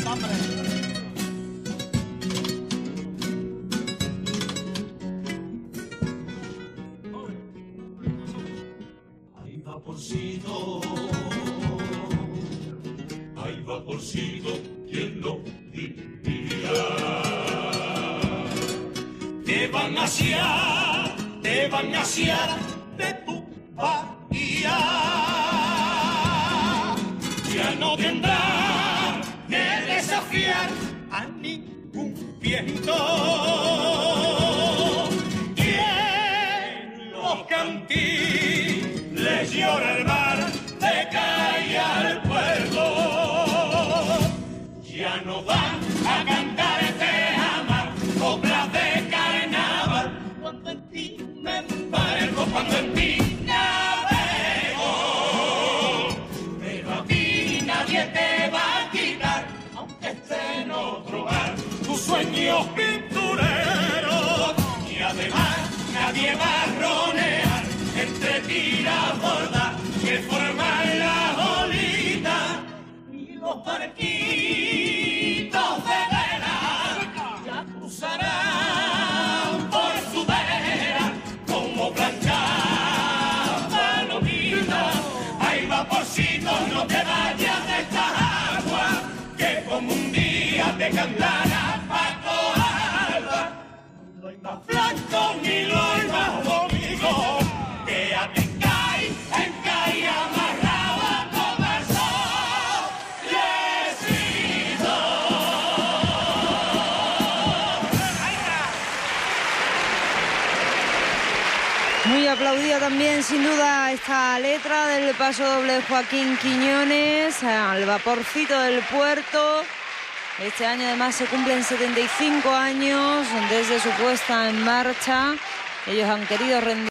Ay, vaporcito, ¿quién lo diría? Te van a asear de tu bahía. Ya no tendrá que desafiar a ningún viento. Y en los cantiles llora el mar, te cae al puerto. Ya no van a cantar este amar, coplas de carnaval. Cuando en ti me embarco, cuando en ti navego, pero a ti nadie te va a quitar, aunque esté en otro mar, tus sueños pintureros. Y además nadie va a ronear entre tiras bordas que forman la olita y los barquitos de vela ya cruzarán por su vera como planchas palomitas. Ay, vaporcito, no te vayas de esta agua, que como un día te cantará Paco Alba. No hay más blanco ni lo hay más bonito que a ti cae amarrado a tomar solecito. Muy aplaudida también, sin duda, esta letra del paso doble de Joaquín Quiñones, al vaporcito del puerto. Este año además se cumplen 75 años desde su puesta en marcha. Ellos han querido rendir